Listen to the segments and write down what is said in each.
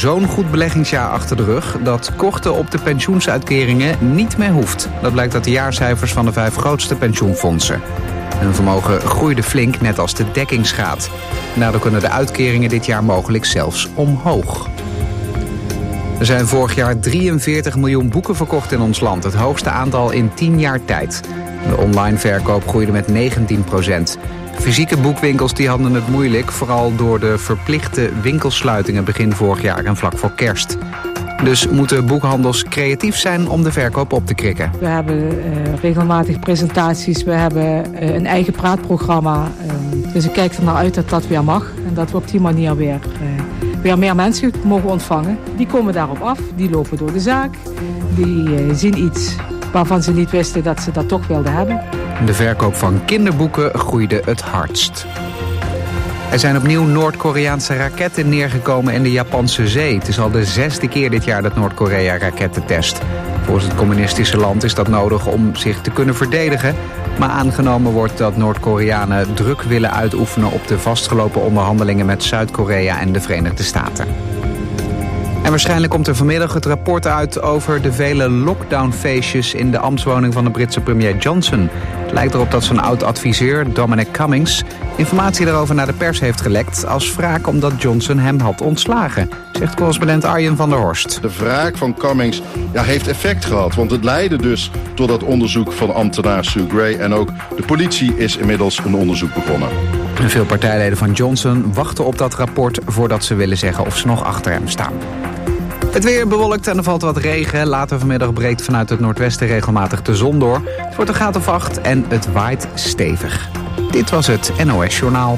zo'n goed beleggingsjaar achter de rug dat korten op de pensioensuitkeringen niet meer hoeft. Dat blijkt uit de jaarcijfers van de 5 grootste pensioenfondsen. Hun vermogen groeide flink, net als de dekkingsgraad. Daardoor kunnen de uitkeringen dit jaar mogelijk zelfs omhoog. Er zijn vorig jaar 43 miljoen boeken verkocht in ons land. Het hoogste aantal in 10 jaar tijd. De online verkoop groeide met 19%. Fysieke boekwinkels die hadden het moeilijk, vooral door de verplichte winkelsluitingen begin vorig jaar en vlak voor kerst. Dus moeten boekhandels creatief zijn om de verkoop op te krikken. We hebben regelmatig presentaties, we hebben een eigen praatprogramma. Dus ik kijk er naar uit dat dat weer mag en dat we op die manier weer meer mensen mogen ontvangen. Die komen daarop af, die lopen door de zaak, die zien iets waarvan ze niet wisten dat ze dat toch wilden hebben. De verkoop van kinderboeken groeide het hardst. Er zijn opnieuw Noord-Koreaanse raketten neergekomen in de Japanse zee. Het is al de 6e keer dit jaar dat Noord-Korea raketten test. Volgens het communistische land is dat nodig om zich te kunnen verdedigen. Maar aangenomen wordt dat Noord-Koreanen druk willen uitoefenen op de vastgelopen onderhandelingen met Zuid-Korea en de Verenigde Staten. En waarschijnlijk komt er vanmiddag het rapport uit over de vele lockdownfeestjes in de ambtswoning van de Britse premier Johnson. Het lijkt erop dat zijn oud-adviseur Dominic Cummings informatie daarover naar de pers heeft gelekt als wraak omdat Johnson hem had ontslagen, zegt correspondent Arjen van der Horst. De wraak van Cummings heeft effect gehad, want het leidde dus tot dat onderzoek van ambtenaar Sue Gray en ook de politie is inmiddels een onderzoek begonnen. En veel partijleden van Johnson wachten op dat rapport voordat ze willen zeggen of ze nog achter hem staan. Het weer bewolkt en er valt wat regen. Later vanmiddag breekt vanuit het noordwesten regelmatig de zon door. Het wordt een graad of 8 en het waait stevig. Dit was het NOS Journaal.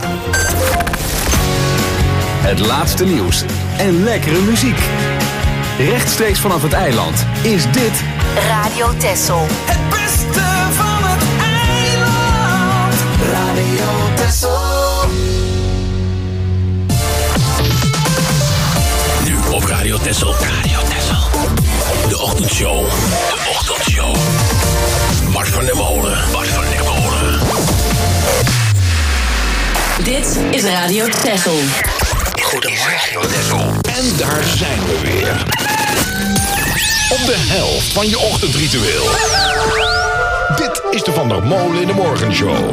Het laatste nieuws en lekkere muziek. Rechtstreeks vanaf het eiland is dit Radio Texel. Het beste van het eiland. Radio Texel. Nu op Radio Texel. Radio Texel. De ochtendshow. De ochtendshow. Bart van der Molen. Bart van der Molen. Dit is Radio Texel. Goedemorgen, Texel. En daar zijn we weer. Op de helft van je ochtendritueel. Dit is de Van der Molen in de Morgenshow.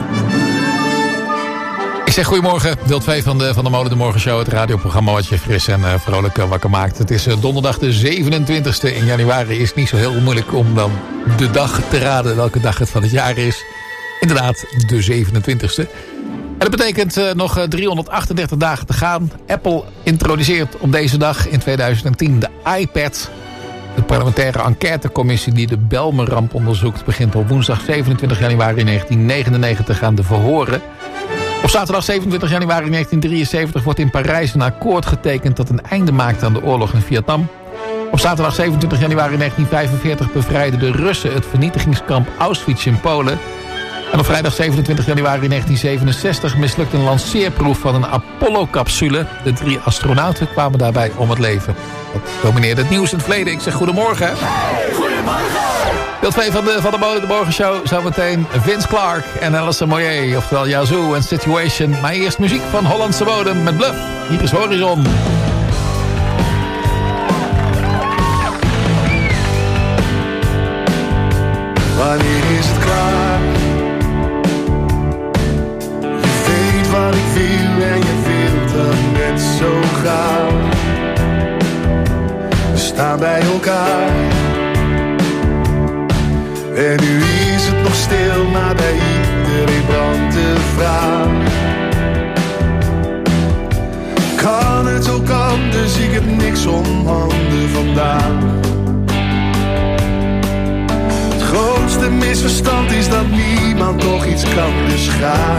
Ik zeg goedemorgen, deel 2 van de Molen de Morgenshow. Het radioprogramma wat je fris en vrolijk wakker maakt. Het is donderdag de 27e in januari. Is niet zo heel moeilijk om dan de dag te raden welke dag het van het jaar is. Inderdaad, de 27e. En dat betekent nog 338 dagen te gaan. Apple introduceert op deze dag in 2010 de iPad. De parlementaire enquêtecommissie die de Bijlmer-ramp onderzoekt begint op woensdag 27 januari 1999 aan de verhoren. Op zaterdag 27 januari 1973 wordt in Parijs een akkoord getekend dat een einde maakt aan de oorlog in Vietnam. Op zaterdag 27 januari 1945 bevrijden de Russen het vernietigingskamp Auschwitz in Polen. En op vrijdag 27 januari 1967 mislukt een lanceerproef van een Apollo-capsule. De 3 astronauten kwamen daarbij om het leven. Dat domineerde het nieuws in het verleden. Ik zeg goedemorgen. Goedemorgen. Deel 2 van de Molen de Morgenshow. Zometeen Vince Clarke en Alison Moyet. Oftewel Yazoo en Situation. Maar eerst muziek van Hollandse bodem met Bluff. Hier is Horizon. Wanneer is het klaar? Je weet wat ik wil en je wilt dat net zo graag. We staan bij elkaar. En nu is het nog stil, maar bij iedereen brandt de vraag. Kan het ook anders, ik heb niks om handen vandaag. Het grootste misverstand is dat niemand nog iets kan, dus ga.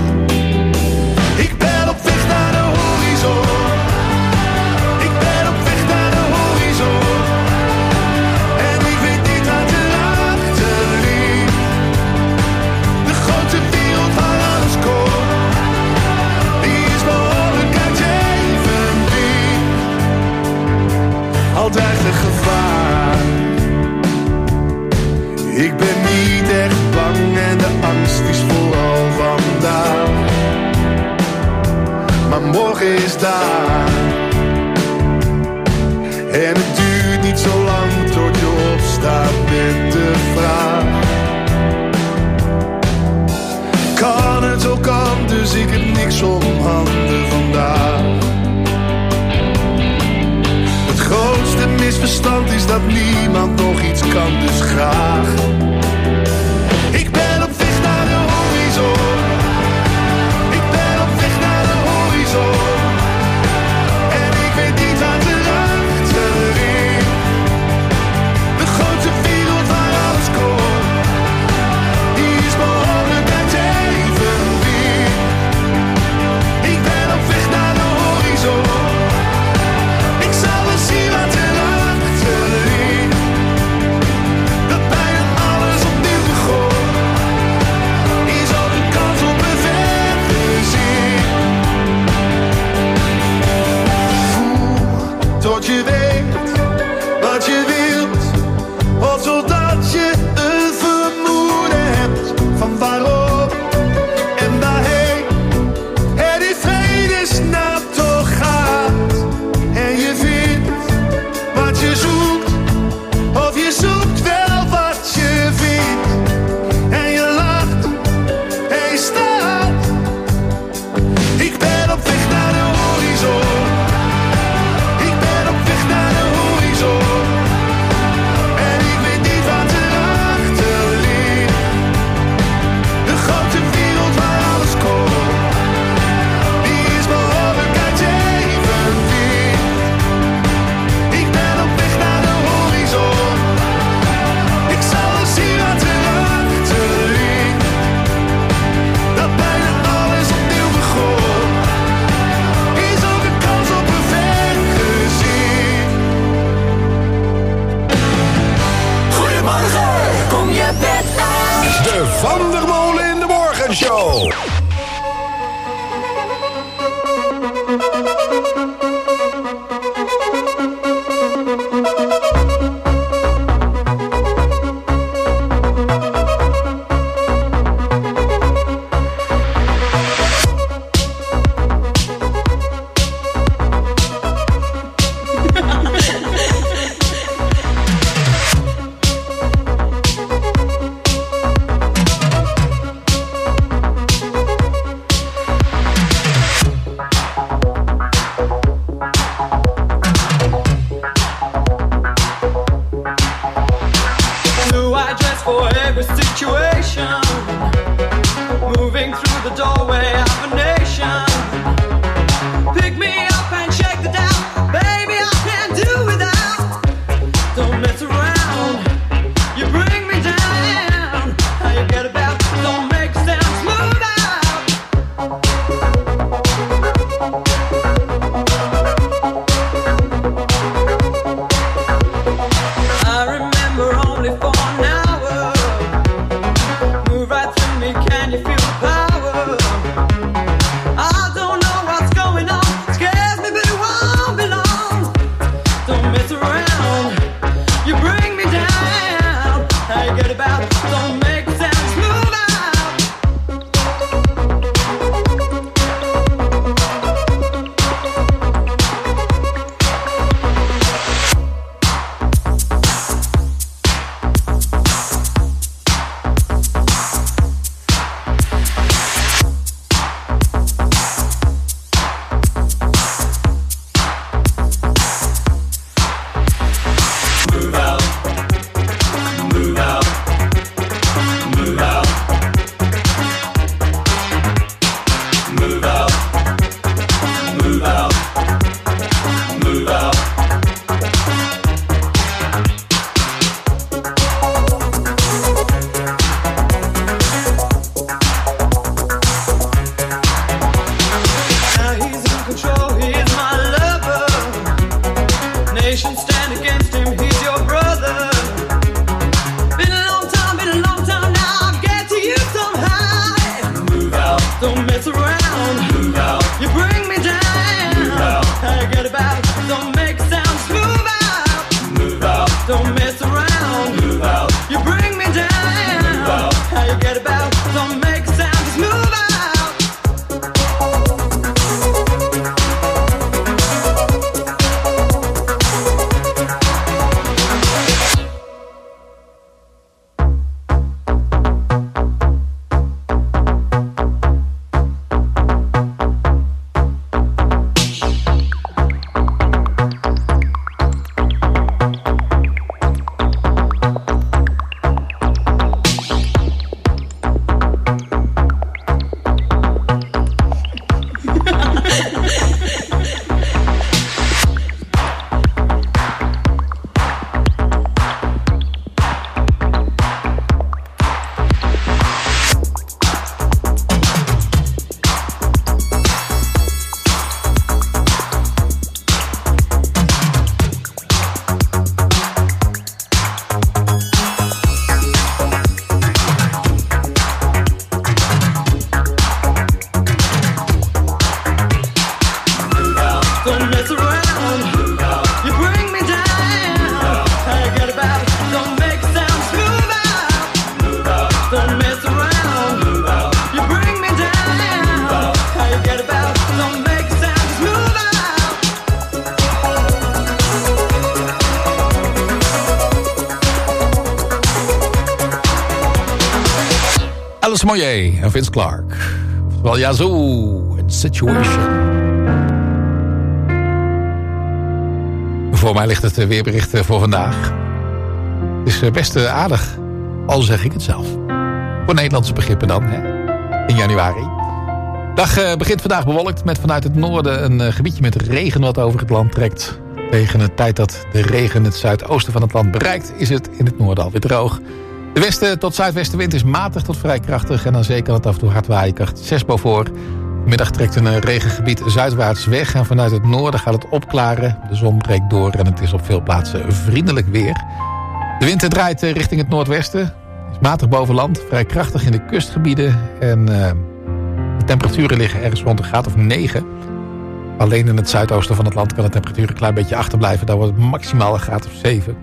Ik ben op weg naar de horizon. Ik ben op weg naar de horizon. En ik weet niet wat erachter ligt. De grote wereld waar alles komt, die is behoorlijk uit even diep. Altijd een gevaar. Ik ben niet echt bang en de angst is vooral vandaag. Maar morgen is daar. En het duurt niet zo lang tot je opstaat met de vraag: kan het ook anders, ik heb niks om handen vandaag. Het grootste misverstand is dat niemand nog iets kan, dus graag. Ik ben op weg naar de horizon. Ik ben op weg naar de horizon. En ik weet niet wat erachter ligt. De grote wereld waar alles komt, die is behoorlijk uit evenwicht. Ik ben op weg naar de horizon. Ik zal wel zien wat erachter ligt. Dat bijna alles opnieuw begon, is ook een kans op een vergezing. Voel tot je weet wat je wilt, of zodat je een vermoeden hebt van waarom en waarheen het in vredesnaam toch gaat. En je vindt wat je zoekt, of je zoekt wel wat je vindt. En je lacht en je staat. Ik ben op weg naar de horizon. Ik ben op weg naar de horizon. En ik weet niet wat erachter ligt. De grote wereld waar alles komt, die is behoorlijk uit evenwicht. Ik ben op weg naar de horizon. Ik zal wel zien wat erachter ligt. Dat bijna alles opnieuw begon, is ook een kans op een vergezing. Goedemorgen, kom je bed uit. De Van der Molen in de Morgenshow. New address for every situation. Moving through the doorway of a nation. Pick me up and shake the down. Baby, I can't do without. Don't mess around. You bring me down. How you get about? Don't make sense. Move out. I remember only for an hour. Move right through me, can you feel the power? I don't know what's going on, scares me but it won't be long. Don't mess around, you bring me down. How you get about, don't make sense, move out. Move out, move out, move out, move out, move out, move out. Now he's in control, he is my lover. Nations stand against him, he's your brother. Been a long time now, I'll get to you somehow. Move out, don't mess around. Move out, you bring me down. Move out, how you get about? Don't make sounds. Move out, move out, don't mess around. Move out, you bring me down. Move out, how you get about? Don't make sounds. Move out. Niels Moyer en Vince Clark. Oftewel Yazoo en Situation. Voor mij ligt het weerbericht voor vandaag. Het is best aardig, al zeg ik het zelf. Voor Nederlandse begrippen dan, hè? In januari. Dag begint vandaag bewolkt met vanuit het noorden een gebiedje met regen wat over het land trekt. Tegen de tijd dat de regen het zuidoosten van het land bereikt, is het in het noorden alweer droog. De westen tot zuidwestenwind is matig tot vrij krachtig en aan zee kan het af en toe hard waaien, kracht 6 boven. Vanmiddag trekt een regengebied zuidwaarts weg en vanuit het noorden gaat het opklaren. De zon breekt door en het is op veel plaatsen vriendelijk weer. De wind draait richting het noordwesten. Is matig boven land, vrij krachtig in de kustgebieden. En de temperaturen liggen ergens rond een graad of 9. Alleen in het zuidoosten van het land kan de temperatuur een klein beetje achterblijven. Daar wordt het maximaal een graad of 7.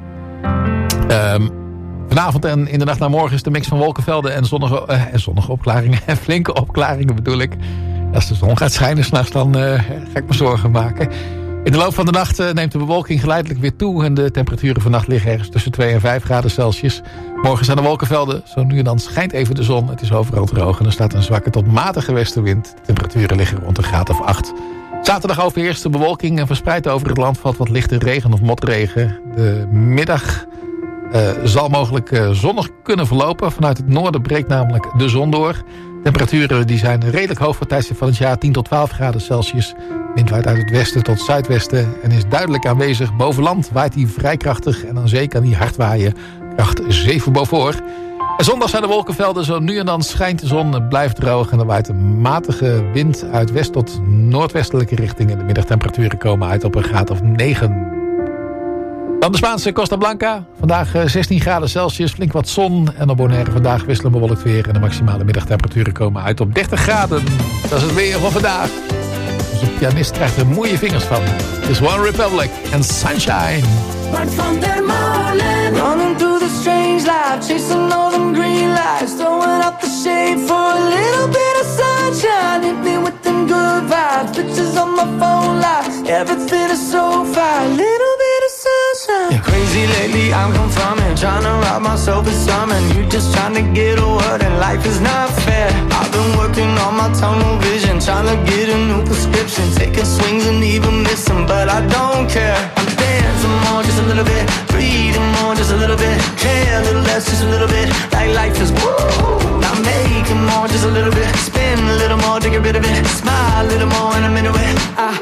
Vanavond en in de nacht naar morgen is de mix van wolkenvelden en zonnige opklaringen. En flinke opklaringen bedoel ik. Als de zon gaat schijnen 's nachts, dan ga ik me zorgen maken. In de loop van de nacht neemt de bewolking geleidelijk weer toe. En de temperaturen vannacht liggen ergens tussen 2 en 5 graden Celsius. Morgen zijn de wolkenvelden. Zo nu en dan schijnt even de zon. Het is overal droog en er staat een zwakke tot matige westenwind. De temperaturen liggen rond een graad of 8. Zaterdag overheerst de bewolking en verspreid over het land valt wat lichte regen of motregen. De middag zal mogelijk zonnig kunnen verlopen. Vanuit het noorden breekt namelijk de zon door. Temperaturen die zijn redelijk hoog voor het tijdstip van het jaar. 10 tot 12 graden Celsius. Wind waait uit het westen tot zuidwesten. En is duidelijk aanwezig. Boven land waait hij vrij krachtig. En aan zee kan hij hard waaien. Kracht 7 boven. En zondag zijn de wolkenvelden. Zo nu en dan schijnt de zon. Het blijft droog. En er waait een matige wind uit west tot noordwestelijke richting. En de middagtemperaturen komen uit op een graad of 9. Dan de Spaanse Costa Blanca. Vandaag 16 graden Celsius, flink wat zon. En op Bonaire vandaag wisselen bewolkt weer. En de maximale middagtemperaturen komen uit op 30 graden. Dat is het weer van vandaag. Onze pianist krijgt er mooie vingers van. Het is One Republic en Sunshine. Bart van der Molen. Running through the strange life, chasing all them green lights, throwing up the shade for a little bit of sunshine. Hit me with them good vibes, pictures on my phone live. Everything is so fine, little bit of sunshine. Yeah, crazy lately, I'm confirming, trying to rob myself of something. You just trying to get a word and life is not fair. I've been working on my tunnel vision, trying to get a new prescription, taking swings and even missing, but I don't care. I'm dancing more, just a little bit, breathing more, just a little bit, care a little less, just a little bit, like life is woo. Not making more, just a little bit, spin a little more to get rid of it, smile a little more and I'm into it.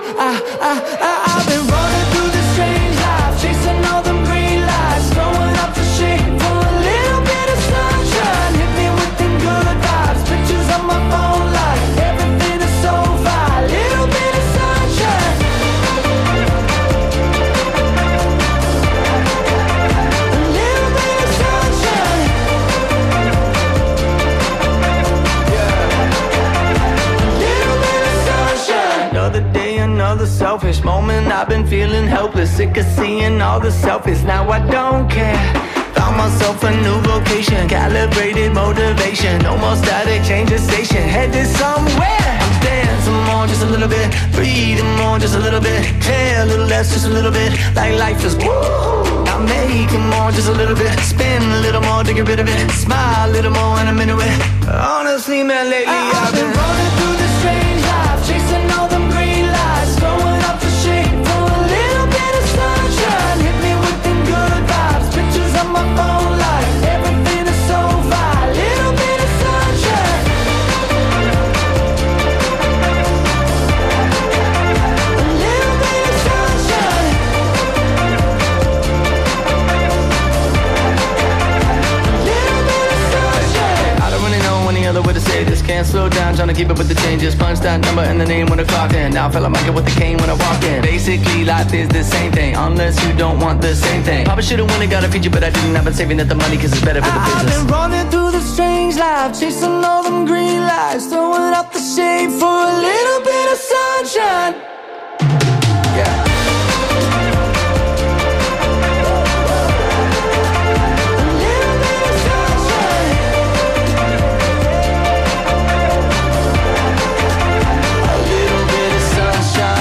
I've been running through this strange life, chasing all them green lights, throwing up the shade for a little bit of sunshine. Hit me with them good vibes, pictures on my phone like everything is so fine, little bit of sunshine. A little bit of sunshine. Another day, another selfish moment. I've been feeling helpless, sick of seeing all the selfies. Now I don't care. Found myself a new vocation, calibrated motivation. No more static, change the station, headed somewhere. I'm dancing more, just a little bit, breathing more, just a little bit, care a little less, just a little bit, like life is woo. I'm making more, just a little bit, spin a little more to get rid of it, smile a little more and I'm into it. Honestly, man, lately I've been running through this strange life, chasing all them green lights, throwing up the shade for a little bit of sunshine. Hit me with them good vibes, pictures on my phone like everything is so fine, little bit of sunshine. A little bit of sunshine. A little bit of sunshine. I don't really know any other way to say this. Can't slow down, trying to keep up with the changes. Punch that number and the name when I clock in. Now I feel like I get with the cane when I walk in. Basically, life is the same thing, unless you don't want the same thing. Probably should've won it, got a feature, but I didn't. I've been saving up the money, cause it's better for the business. I've been running through the strange life, chasing all them green lights, throwing up the shade for a little bit of sunshine. Yeah.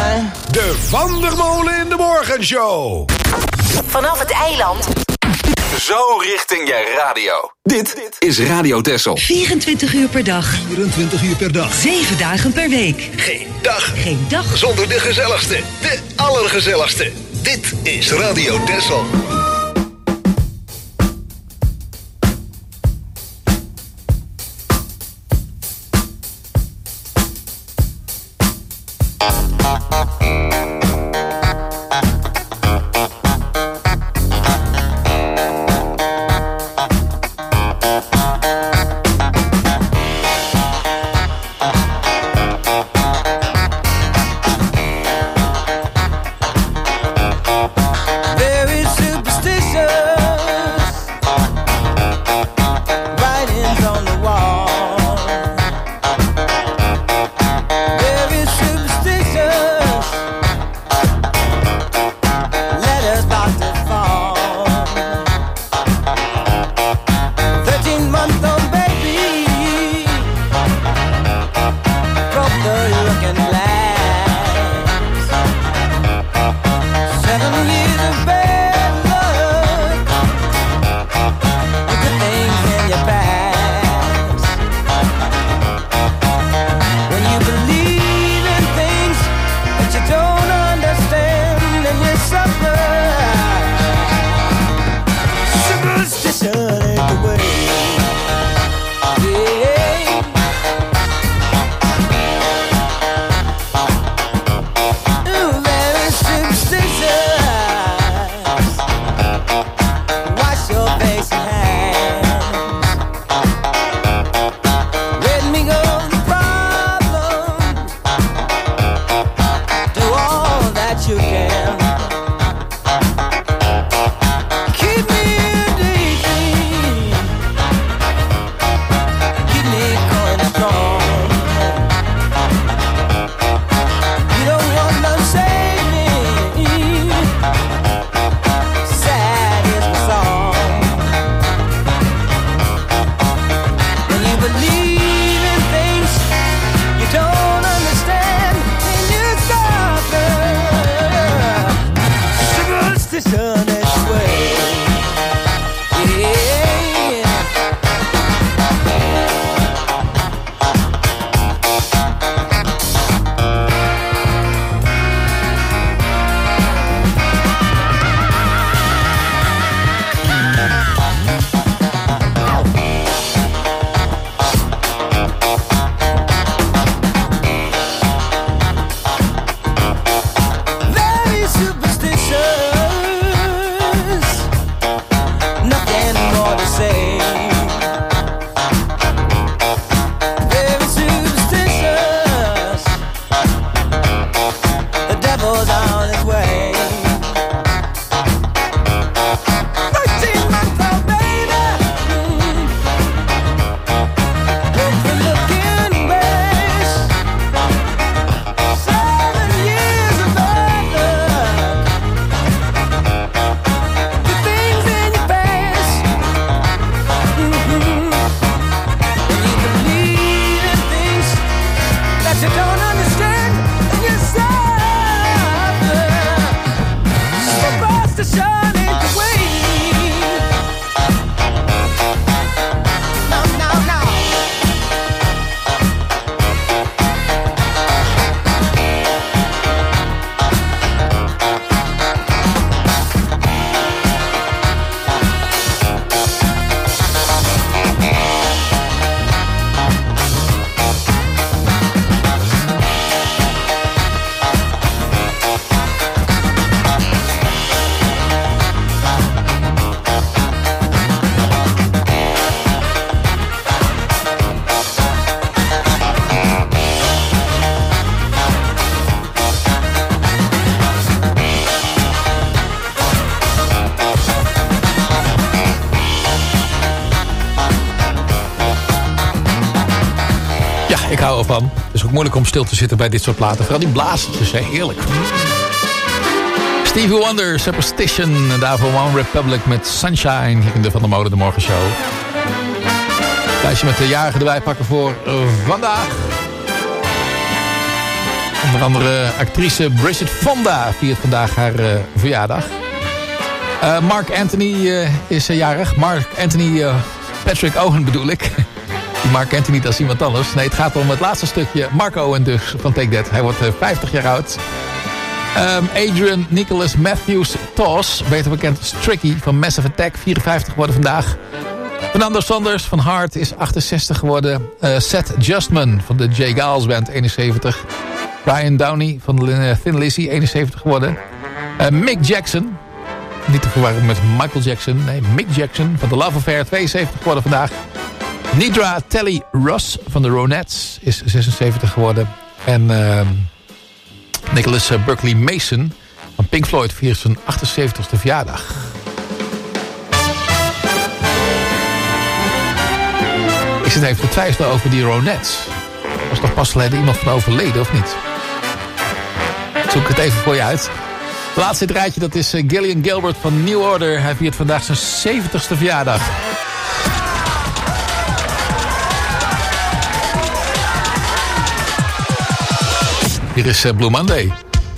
De Van der Molen in de Morgenshow. Vanaf het eiland. zo richting je radio. Dit is Radio Texel. 24 uur per dag. 24 uur per dag. 7 dagen per week. Geen dag. Geen dag zonder de gezelligste. De allergezelligste. Dit is Radio Texel. Ik hou ervan. Het is ook moeilijk om stil te zitten bij dit soort platen. Vooral die blazers zijn heerlijk. Stevie Wonder, Superstition. En daarvoor One Republic met Sunshine. Hier in de Van der Molen de Morgenshow. Lijstje met de jarigen erbij pakken voor vandaag. Onder andere actrice Bridget Fonda viert vandaag haar verjaardag. Mark Anthony is jarig. Mark Anthony Patrick Owen bedoel ik. Die Mark Anthony, dat is iemand anders. Nee, het gaat om het laatste stukje. Mark Owen dus, van Take That. Hij wordt 50 jaar oud. Adrian Nicholas Matthews Toss, beter bekend als Tricky van Massive Attack, 54 geworden vandaag. Fernando Sanders van Heart is 68 geworden. Seth Justman van de Jay Giles Band, 71. Brian Downey van de Thin Lizzy, 71 geworden. Mick Jackson, niet te verwarren met Michael Jackson. Nee, Mick Jackson van The Love Affair, 72 geworden vandaag. Nidra Telly Ross van de Ronettes is 76 geworden. En Nicholas Berkeley Mason van Pink Floyd viert zijn 78ste verjaardag. Ik zit even te twijfelen over die Ronettes. Er was toch pas geleden iemand van overleden, of niet? Zoek het even voor je uit. Laatste rijtje, dat is Gillian Gilbert van New Order. Hij viert vandaag zijn 70ste verjaardag. Hier is Blue Monday.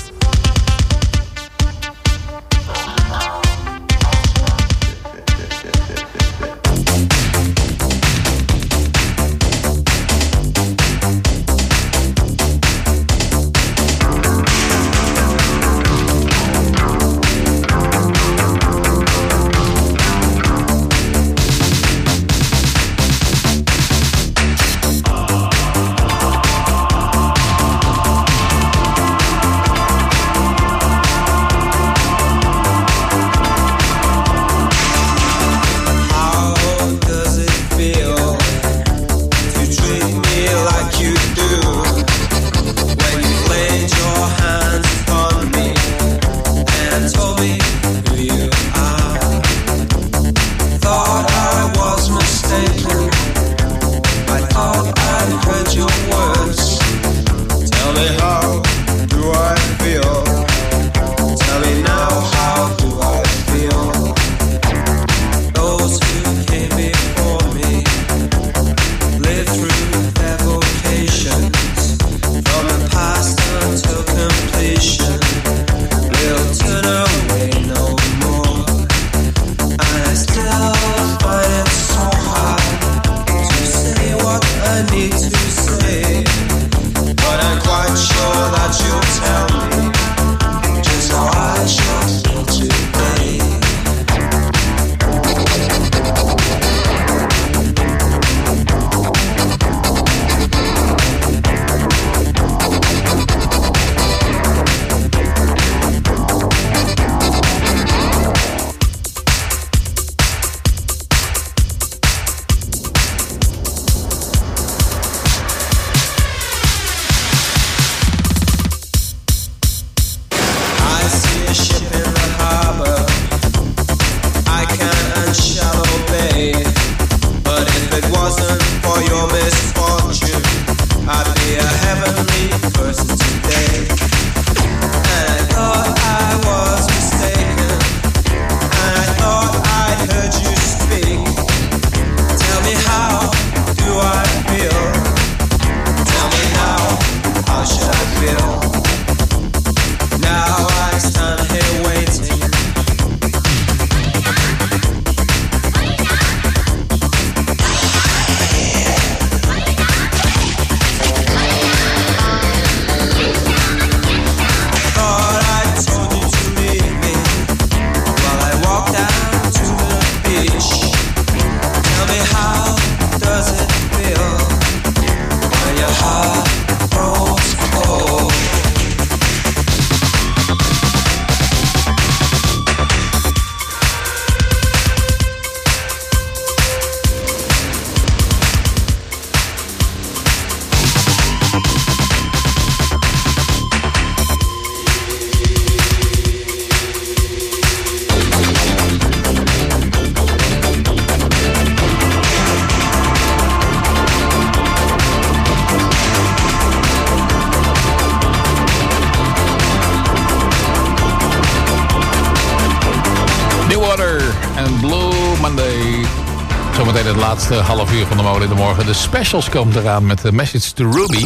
Zometeen het laatste half uur van de Molen in de Morgen. De specials komt eraan met de Message to Ruby.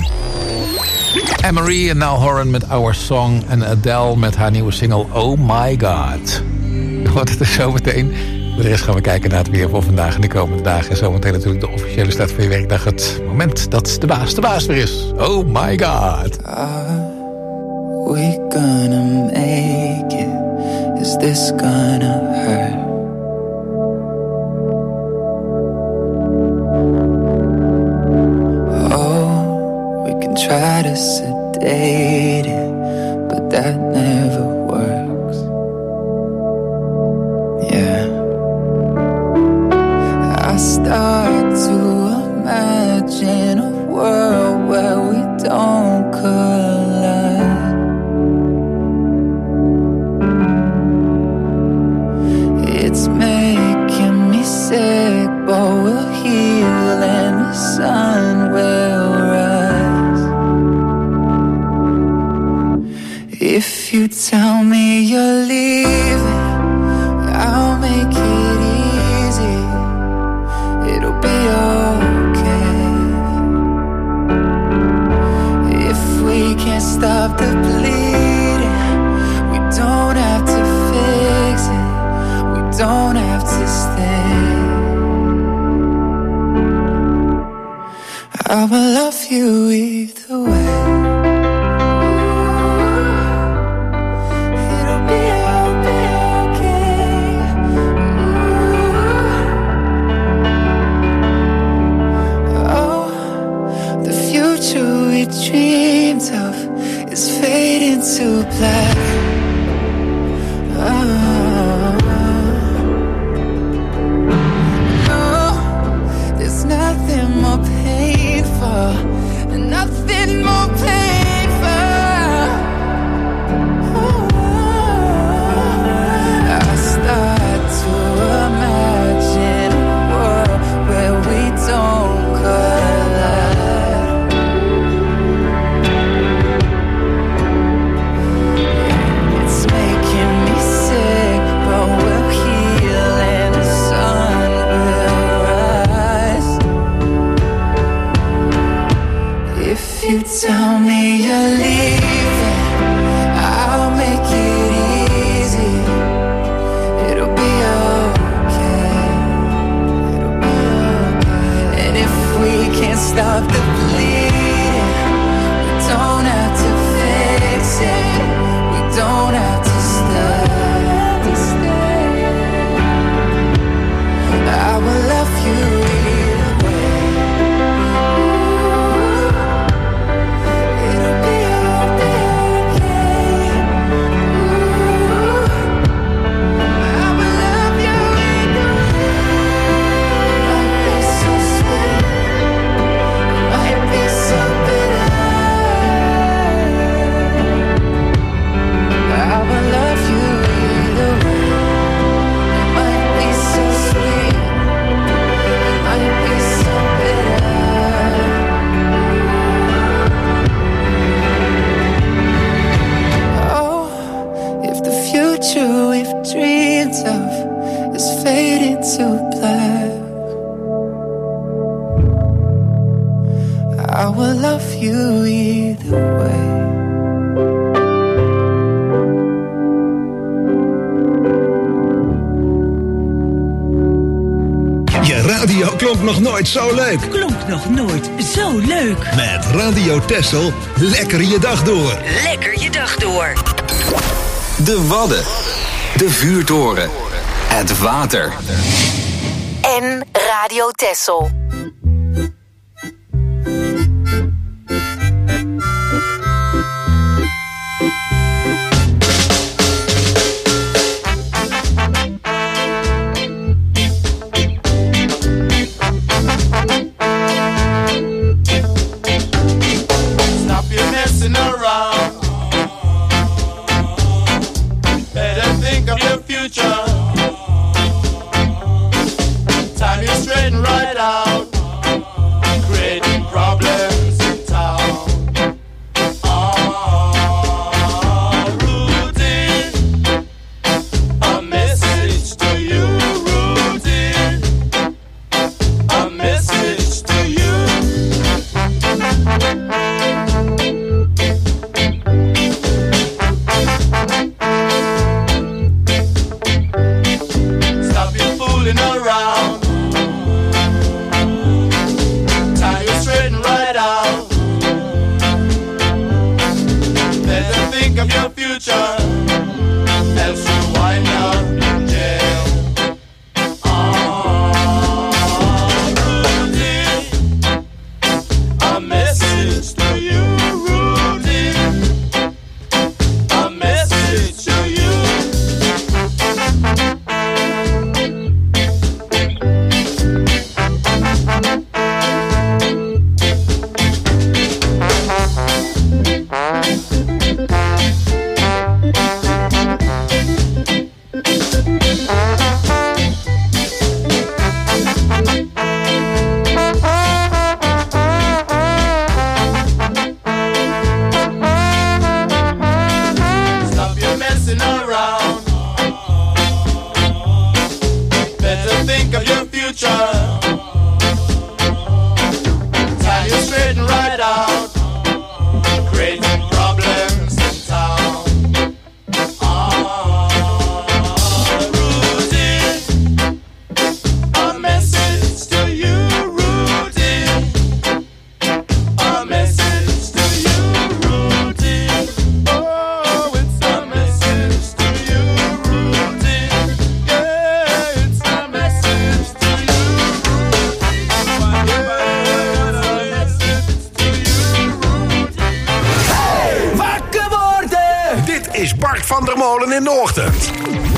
Anne-Marie en Niall Horan met Our Song. En Adele met haar nieuwe single Oh My God. wordt het er zometeen. Voor de rest gaan we kijken naar het weer voor vandaag en de komende dagen. En zometeen natuurlijk de officiële start van je werkdag. Het moment dat de baas weer is. Oh my god. We gonna make it? Is this gonna hurt? Oh, we can try to sedate it, but that never works. Yeah, I start to imagine a world where we don't collide. It's making me sick, but we'll heal and the sun will rise. If you tell me you're leaving, I'll make it easy. It'll be okay. If we can't stop the bleeding, we don't have to fix it. We don't have to stay. I will love you either way. Dreams of is fading to black. No, there's nothing more painful, nothing more painful. I start to imagine a world where we don't collide. You tell me you're leaving, I'll make it easy. It'll be okay. It'll be okay. And if we can't stop the bleeding, we don't have to fix it. We don't have to stay. I will love you. We've dreamed of is fading to black. I will love you either way. Je radio klonk nog nooit zo leuk. Klonk nog nooit zo leuk. Met Radio Texel, lekker je dag door. Lekker je dag door. De Wadden, de vuurtoren, het water. En Radio Texel. Stop your messing around. Better think of your future. Time you straighten right out. future. Time you straighten right out, creating problems in town. Rudy, a message to you, Rudy. A message to you, Rudy. Oh, it's a message to you, Rudy. Yeah, it's a message to you, Rudy. Hey, wakker worden! Dit is Bart van der Molen in de ochtend.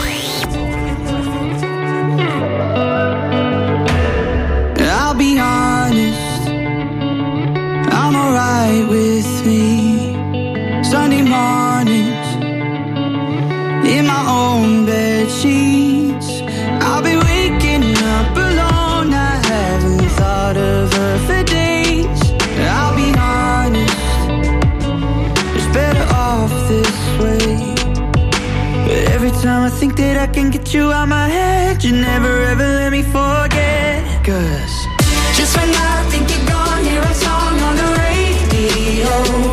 I'll be honest, I'm alright with me. Sunday mornings, in my own bed sheets. I'll be waking up alone, I haven't thought of her for days. I'll be honest, it's better off this way. But every time I think that I can get you out my head, you never ever let me forget. 'Cause just when I think you're gone, hear a song on the radio.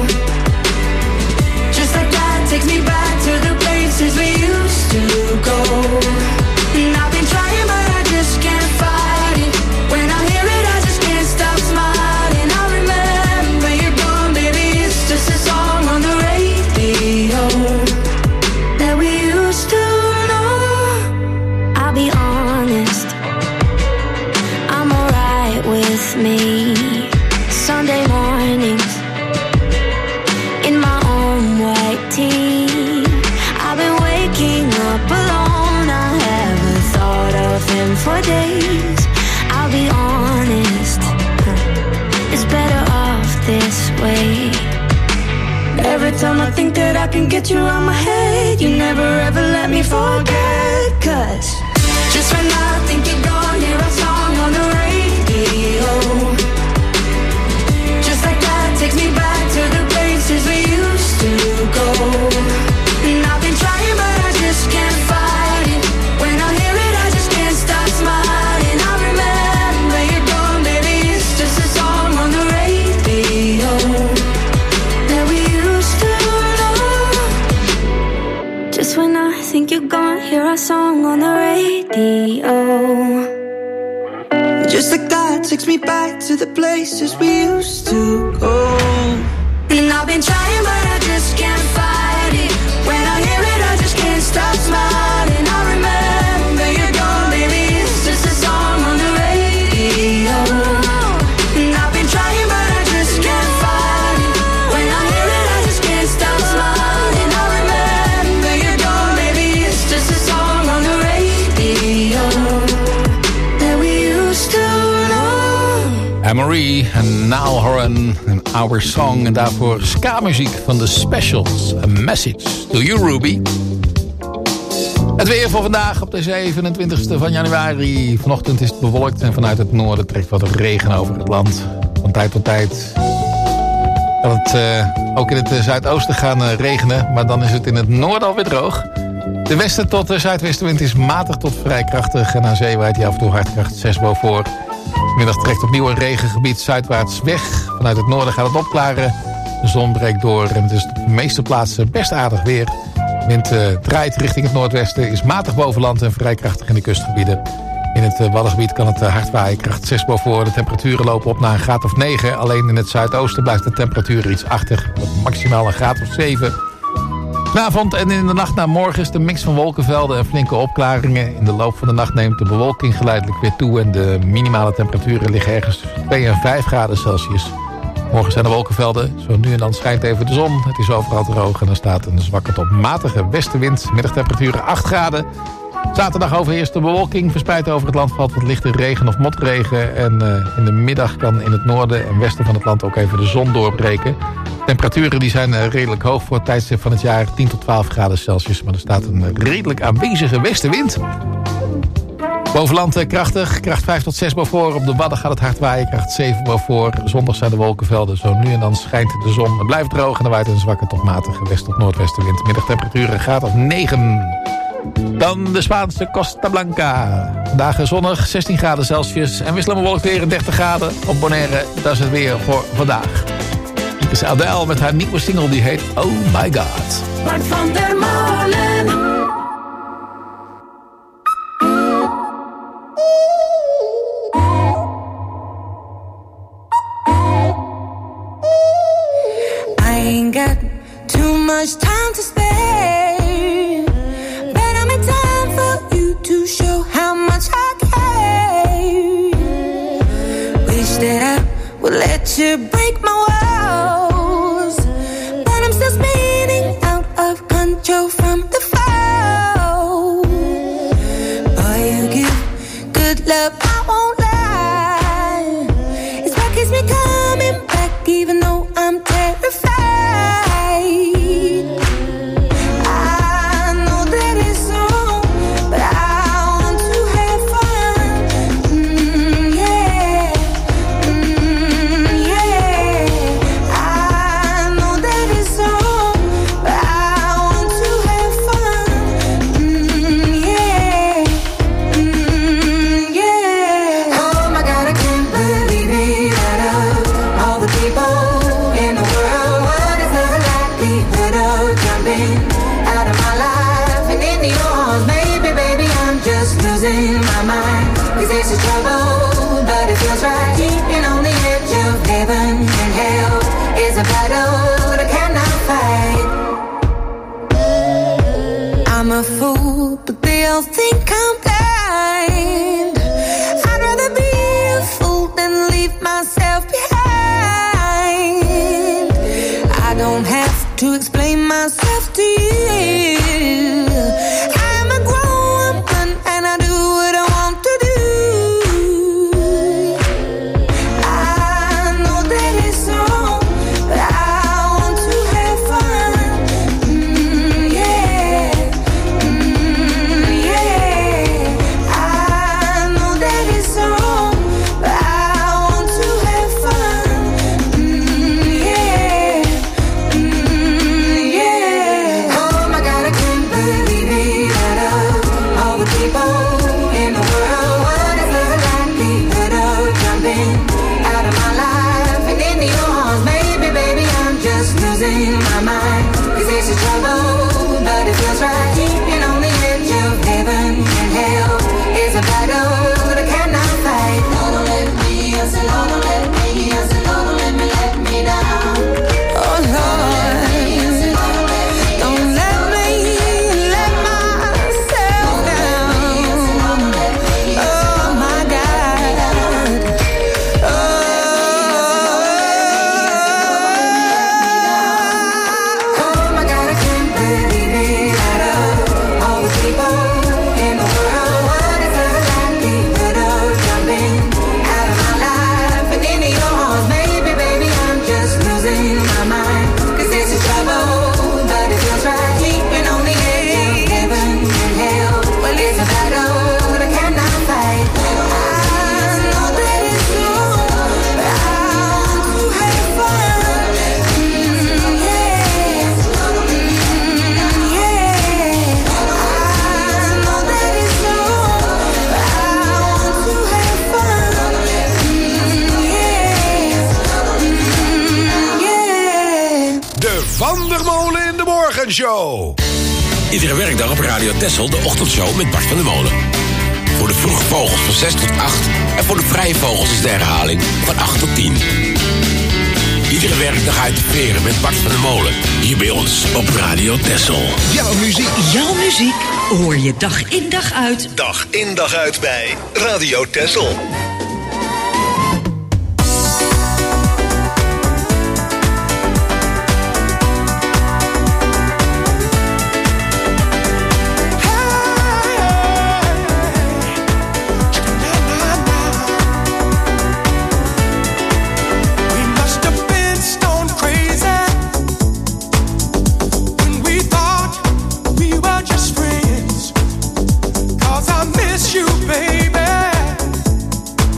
Just like that takes me back to the places we used to go. And I've been trying but I just can't fight it. When I hear it I just can't stop smiling. I remember you're gone, baby, it's just a song on the radio that we used to know. I'll be honest, I'm alright with me. Sunday mornings, in my own white tee. I've been waking up alone, I haven't thought of him for days. I'll be honest, it's better off this way. Every time I think that I can get you out my head, you never ever let me forget. 'Cause just when I think you're gone, hear a song on the radio. Just like that takes me back to the places we used to go. And I've been trying but I just can't fight it. When I hear it I just can't stop smiling. I remember you're gone, baby, it's just a song on the radio that we used to know. Just when I think you're gone, hear a song on the radio. Just like that takes me back to the places we used to go. And I've been trying but I just can't fight it. When I hear it I just can't stop smiling. I remember you're gone, baby, it's just a song on the radio. And I've been trying but I just can't fight it. When I hear it I just can't stop smiling. I remember you're gone, baby, it's just a song on the radio that we used to know. Anne-Marie en Niall Horan, een Our Song. En daarvoor ska-muziek van de Specials. A Message to You, Ruby. Het weer voor vandaag op de 27e van januari. Vanochtend is het bewolkt en vanuit het noorden trekt wat regen over het land. Van tijd tot tijd kan het ook in het zuidoosten gaan regenen. Maar dan is het in het noorden alweer droog. De westen tot de zuidwestenwind is matig tot vrij krachtig. En aan zee waait die af en toe hardkracht 6 boven. Middag trekt opnieuw een regengebied zuidwaarts weg. Vanuit het noorden gaat het opklaren. De zon breekt door en het is op de meeste plaatsen best aardig weer. De wind draait richting het noordwesten, is matig boven land en vrij krachtig in de kustgebieden. In het Waddengebied kan het hard waaien, kracht 6 boven. De temperaturen lopen op naar een graad of 9. Alleen in het zuidoosten blijft de temperatuur iets achter. Maximaal een graad of 7. Vanavond en in de nacht naar morgen is de mix van wolkenvelden en flinke opklaringen. In de loop van de nacht neemt de bewolking geleidelijk weer toe en de minimale temperaturen liggen ergens tussen 2 en 5 graden Celsius. Morgen zijn er wolkenvelden, zo nu en dan schijnt even de zon. Het is overal droog en er staat een zwakke tot matige westenwind. Middagtemperaturen 8 graden. Zaterdag overheerst de bewolking. Verspreid over het land valt wat lichte regen of motregen. En in de middag kan in het noorden en westen van het land ook even de zon doorbreken. Temperaturen die zijn redelijk hoog voor het tijdstip van het jaar. 10 tot 12 graden Celsius. Maar er staat een redelijk aanwezige westenwind. Bovenland krachtig. Kracht 5 tot 6 boven. Op de Wadden gaat het hard waaien. Kracht 7 boven. Zondag zijn de wolkenvelden. Zo nu en dan schijnt de zon. Het blijft droog en er waait een zwakke tot matige west- tot noordwestenwind. Middagtemperaturen een graad of 9. Dan de Spaanse Costa Blanca. Vandaag zonnig, 16 graden Celsius. En wisselend bewolkt weer 30 graden. Op Bonaire, dat is het weer voor vandaag. Dit is Adele met haar nieuwe single die heet Oh My God. Bart van der Molen. I ain't got too much time to spare, but I'm in time for you to show how much I care. Wish that I would let you break my walls, but I'm still spinning out of control from the fall. Boy, you give good love, I won't lie. It's what keeps me coming back, even though I'm terrified. I'm a fool, but they all think I'm blind. I'd rather be a fool than leave myself behind. I don't have to explain myself to you. I'm a grown woman and I do what I want to do. I know that it's wrong, but I want to have fun. Yeah. I know that it's wrong, but I want to have fun. Yeah. Oh my God, I can't believe it. Out of all the people in the world, what is the likelihood of jumping out of my life and into your arms? Maybe, baby, I'm just losing my mind. 'Cause it's a trouble, but it feels right. Keeping on the edge of heaven and hell is a battle that I cannot fight. Lord, don't let me, I said, Lord, don't let me, I said, Lord, don't let me down. Oh Lord, don't let me let myself down. Oh my God. Oh my God, I can't believe it. Out of all the people in the world, what is the likelihood of jumping out of my life and into your arms? Maybe, baby, I'm just losing my mind. 'Cause this is trouble, but it feels right. Keeping on the edge of heaven and hell. Well, it's a battle that I cannot fight. I know that it's wrong, but I want to have fun. Yeah. I know that it's wrong, but I want to have fun. Yeah. De Van der Molen in de Morgenshow. Iedere werkdag op Radio Texel de ochtendshow met Bart van der Molen. Voor de vroege vogels van 6 tot 8 en voor de vrije vogels is de herhaling van 8 tot 10. Iedere werkdag uit de veren met Bart van der Molen. Hier bij ons op Radio Texel. Jouw muziek. Jouw muziek hoor je dag in dag uit. Dag in dag uit bij Radio Texel. We must have been stone crazy when we thought we were just friends. 'Cause I miss you, baby.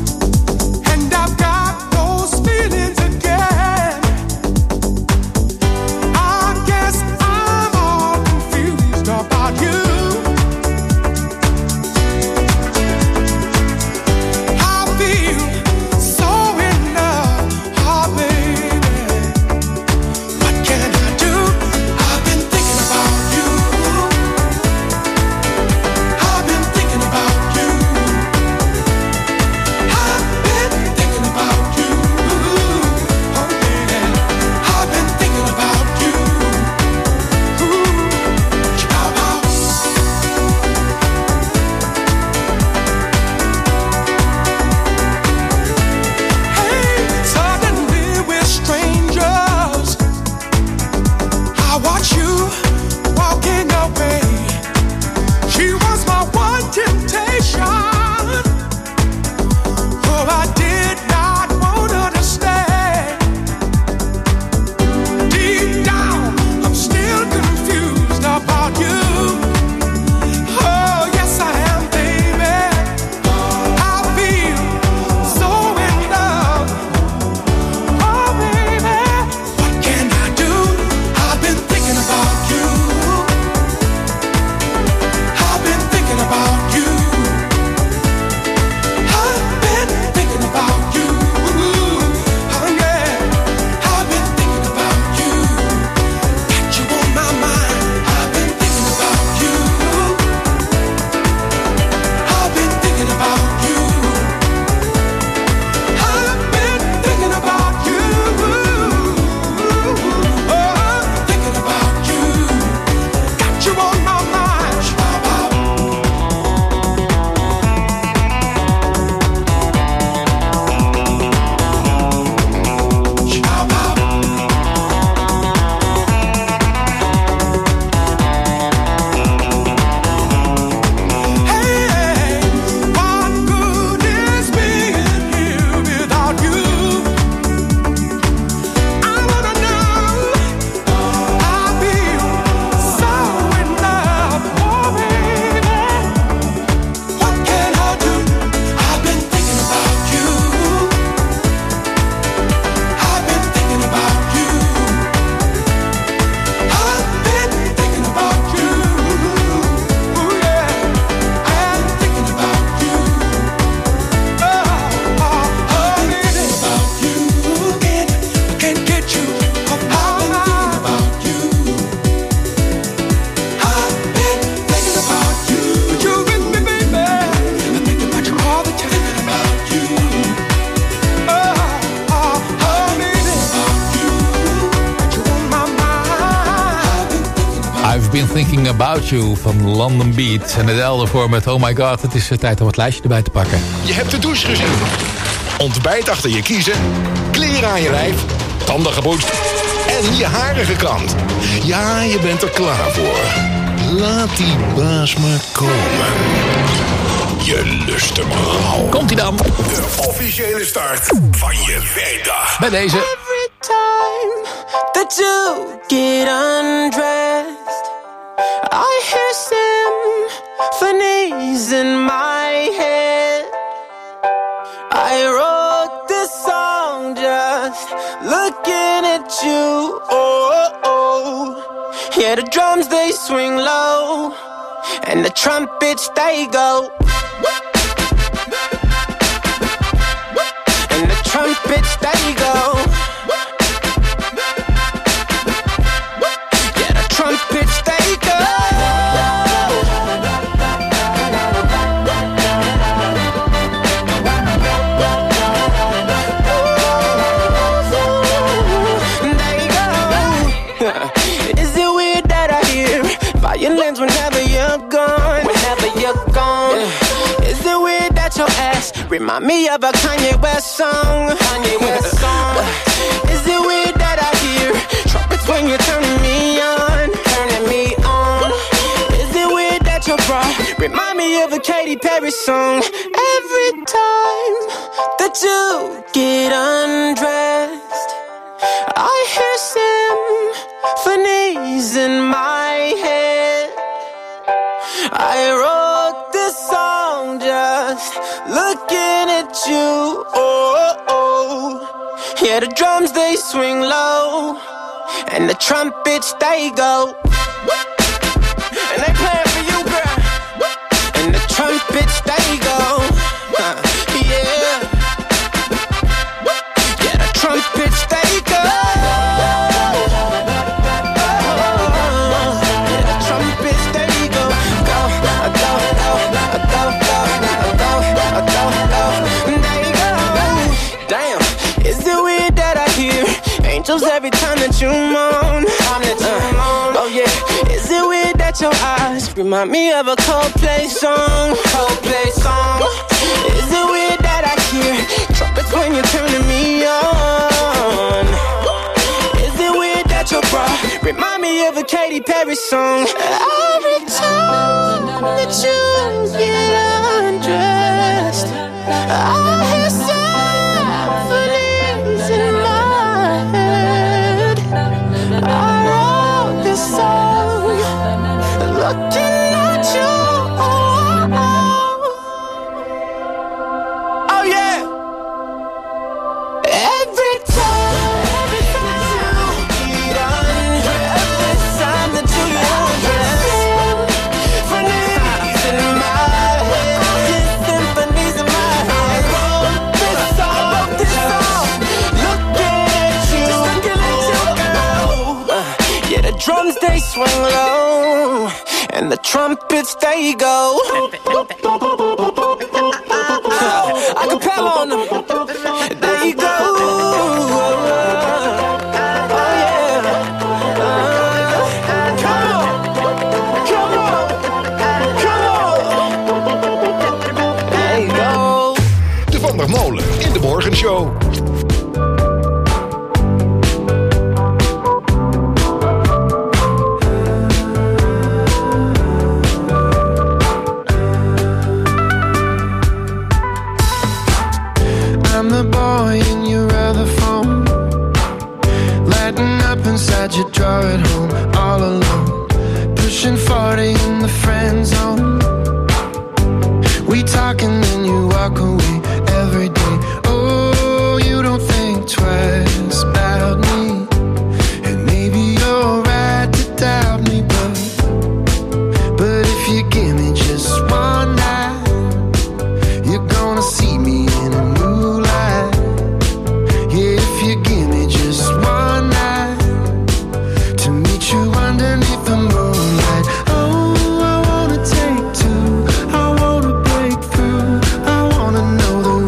Thinking About You van London Beat. En het Elder voor met Oh My God. Het is tijd om het lijstje erbij te pakken. Je hebt de douche gezien. Ontbijt achter je kiezen. Kleren aan je lijf. Tanden gepoetst. En je haren gekamd. Ja, je bent er klaar voor. Laat die baas maar komen. Je lust hem al. Komt-ie dan. De officiële start van je werkdag. Bij deze. Every time that you get undressed, I hear symphonies in my head. I wrote this song just looking at you. Oh, oh. Yeah, the drums they swing low, and the trumpets they go. And the trumpets they go. Yeah, the trumpets they go. Is it weird that I hear violins whenever you're gone? Whenever you're gone. Yeah. Is it weird that your ass remind me of a Kanye West song? Kanye West song. Is it weird that I hear trumpets when you're turning me on? Turning me on. Is it weird that your bra remind me of a Katy Perry song? Every time that you get undressed, I hear symphonies in my head. I wrote this song just looking at you. Oh, oh. Yeah, the drums they swing low, and the trumpets they go. And they playing for you, girl. And the trumpets they go. Yeah. Yeah, the trumpets they go. Angels every time that you moan. Oh yeah. Is it weird that your eyes remind me of a Coldplay song? Coldplay song. Is it weird that I hear trumpets when you're turning me on? Is it weird that your bra remind me of a Katy Perry song? Every time that you get undressed, I hear symphonies in my head. I wrote this song looking at you. Oh yeah. Every time you get undressed, every time that you get undressed, symphonies in my head, symphonies in my head. I wrote this song looking at you, girl. Yeah, the drums they swing low, and the trumpets they go. Acapella on them. There you go. Oh yeah. Come on, come on, come on. There you go. De Van der Molen in de Morgenshow. I'm the boy in your other phone, lighting up inside your drawer at home, all alone, pushing 40 in the friend zone. We talk and then you walk away every day. Oh, you don't think twice about me, and maybe you're right to doubt me, but if you give me just one night, you're gonna see me in a new light. Yeah, if you give me just one night to meet you underneath the moonlight. Oh, I wanna take two, I wanna break through, I wanna know the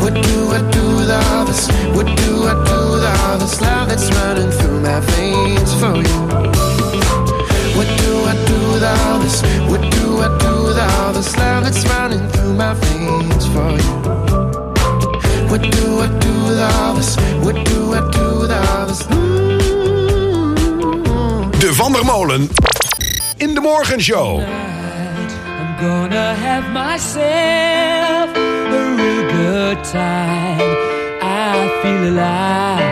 What do I do with all this? What do I do with all this love that's running through my veins for you? What do I do with all this? What do I do with all this love that's running through my veins for you? What do I do with all this? What do I do with all this? De Van der Molen in de Morgenshow. I'm gonna have myself a real good time. I feel alive.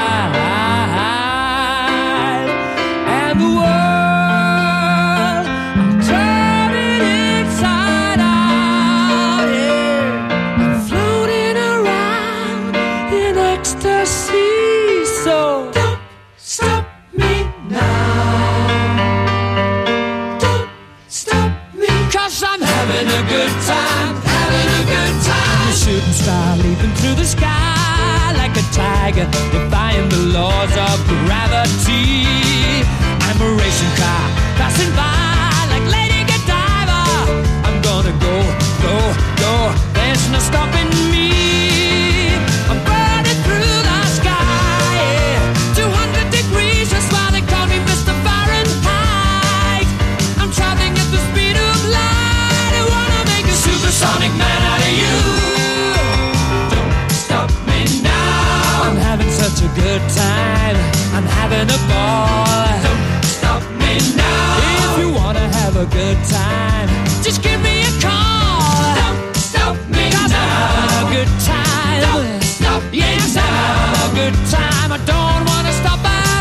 And the world, I'm turning inside out. Yeah. I'm floating around in ecstasy. So don't stop me now. Don't stop me. 'Cause I'm having a good time, having a good time. A shooting star leaping through the sky like a tiger, defying the laws of gravity. I'm a racing car passing by like Lady Godiva. I'm gonna go, go, go. There's no stopping me. I'm burning through the sky, yeah. 200 degrees, that's why they call me Mr. Fahrenheit. I'm traveling at the speed of light. I wanna make a supersonic man out of you. Don't stop me now. I'm having such a good time. I'm having a ball. Don't stop me now. If you wanna have a good time, just give me a call. Don't stop me now. I'm having a good time. Don't stop me now. Yes, I'm having a good time. I don't wanna stop at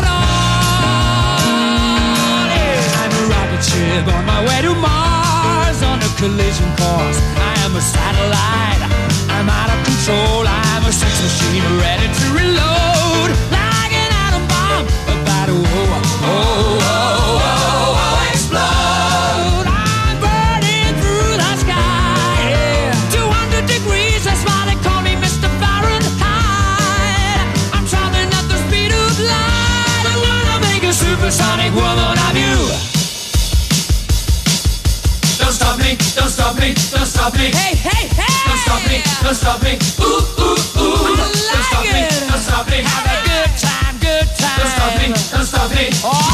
all. Yeah. I'm a rocket ship on my way to Mars on a collision course. I am a satellite. I'm out of control. I'm a sex machine ready to reload. Like an atom bomb about to explode. I'm burning through the sky. Yeah. 200 degrees, that's why they call me Mr. Fahrenheit. I'm traveling at the speed of light. I wanna make a supersonic woman of you. Don't stop me, don't stop me, don't stop me. Hey, hey, hey! Don't stop me, don't stop me. Ooh, ooh, ooh. I like don't stop me, don't stop me. Have a good time, good time. Don't stop me, don't stop me.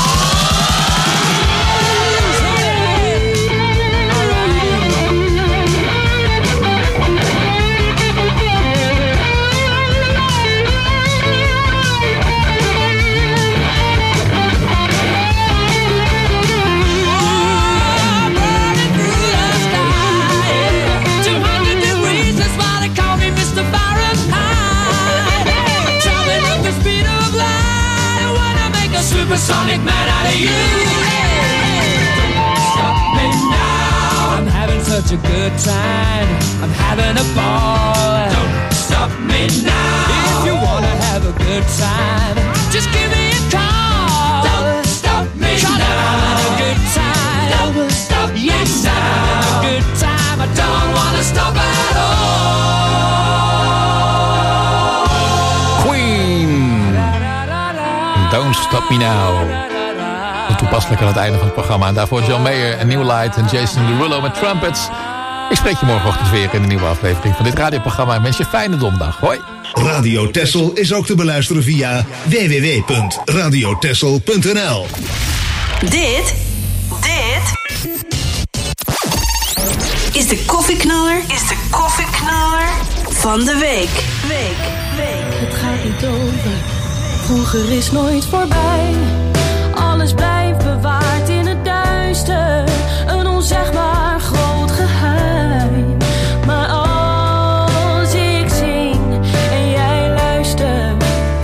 Supersonic man out of you. Don't stop me now. I'm having such a good time. I'm having a ball. Don't stop me now. If you wanna have a good time, just give me a call. Don't stop me now. I'm having a good time. Don't stop me now. Yes, I'm having a good time. I don't wanna stop at all. Queen. Don't Stop Me Now. Toepasselijk aan het einde van het programma. En daarvoor John Mayer en New Light en Jason Derulo met Trumpets. Ik spreek je morgenochtend weer in een nieuwe aflevering van dit radioprogramma. En wens je een fijne donderdag. Hoi. Radio Texel is ook te beluisteren via www.radiotexel.nl. Dit is de koffieknaller. Van de week. Het gaat niet over. Vroeger is nooit voorbij. Alles blijft bewaard in het duister. Een onzegbaar groot geheim. Maar als ik zing en jij luistert.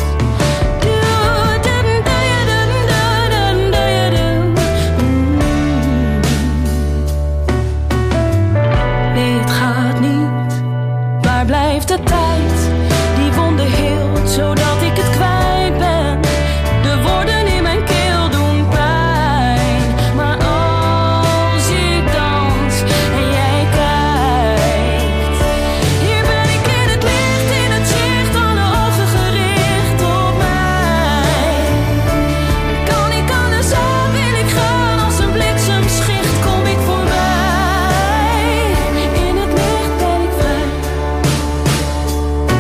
Nee, het gaat niet. Waar blijft de tijd? Die wonden heelt zodat ik het kwijt ben. De woorden in mijn keel doen pijn. Maar als ik dans en jij kijkt. Hier ben ik in het licht, in het zicht. Alle ogen gericht op mij. Kan ik anders aan, wil ik gaan. Als een bliksemschicht kom ik voorbij. In het licht ben ik vrij.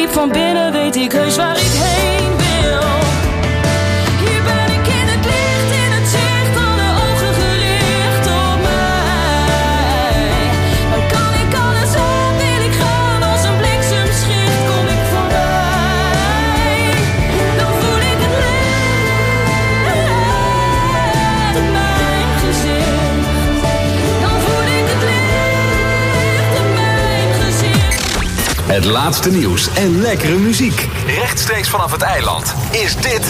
diep van binnen weet ik heus waar ik heen wil. Hier ben ik in het licht, in het zicht, alle ogen gericht op mij. Dan kan ik alles aan, wil ik gaan, als een bliksemschicht kom ik voorbij. Dan voel ik het licht op mijn gezicht. Dan voel ik het licht op mijn gezicht. Het laatste nieuws en lekkere muziek. Rechtstreeks vanaf het eiland is dit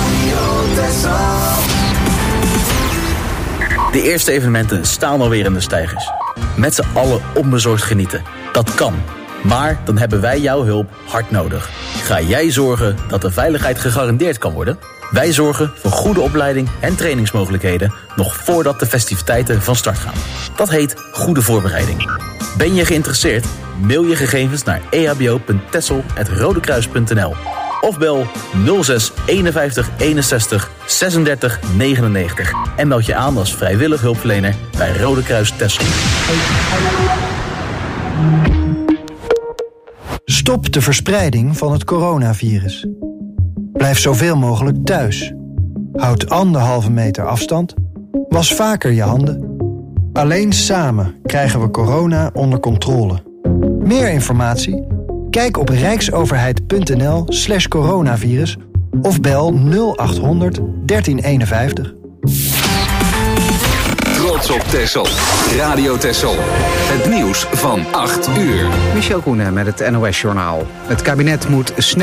De eerste evenementen staan alweer in de steigers. Met z'n allen onbezorgd genieten. Dat kan. Maar dan hebben wij jouw hulp hard nodig. Ga jij zorgen dat de veiligheid gegarandeerd kan worden? Wij zorgen voor goede opleiding en trainingsmogelijkheden nog voordat de festiviteiten van start gaan. Dat heet goede voorbereiding. Ben je geïnteresseerd? Mail je gegevens naar ehbo.tessel@rodekruis.nl of bel 06 51 61 36 99 en meld je aan als vrijwillig hulpverlener bij Rode Kruis Tessel. Stop de verspreiding van het coronavirus. Blijf zoveel mogelijk thuis. Houd 1,5 meter afstand. Was vaker je handen. Alleen samen krijgen we corona onder controle. Meer informatie? Kijk op rijksoverheid.nl/coronavirus of bel 0800 1351. Trots op Texel. Radio Texel. Het nieuws van 8 uur. Michel Koenen met het NOS-journaal. Het kabinet moet snel